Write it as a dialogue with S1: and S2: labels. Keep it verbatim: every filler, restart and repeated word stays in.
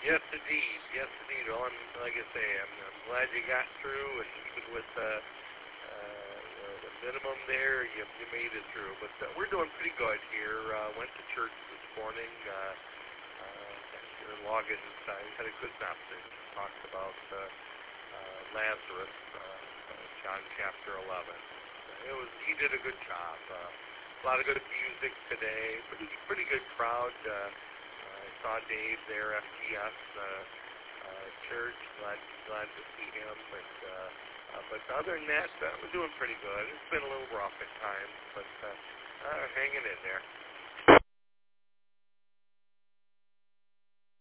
S1: Yes, indeed. Yes, indeed. Well, I'm, like I say, I'm, I'm glad you got through, and even with uh, uh, the, the minimum there, you, you made it through. But uh, we're doing pretty good here. Uh, went to church this morning. Uh, uh, here in Logans, I had a good message. Talked about uh, uh, Lazarus, uh, uh, John chapter eleven. It was he did a good job. Uh, a lot of good music today. Pretty pretty good crowd. Uh, I saw Dave there, F T S uh, uh, Church. Glad glad to see him. And uh, uh, but other than that, uh, we're doing pretty good. It's been a little rough at times, but uh, uh, hanging in there.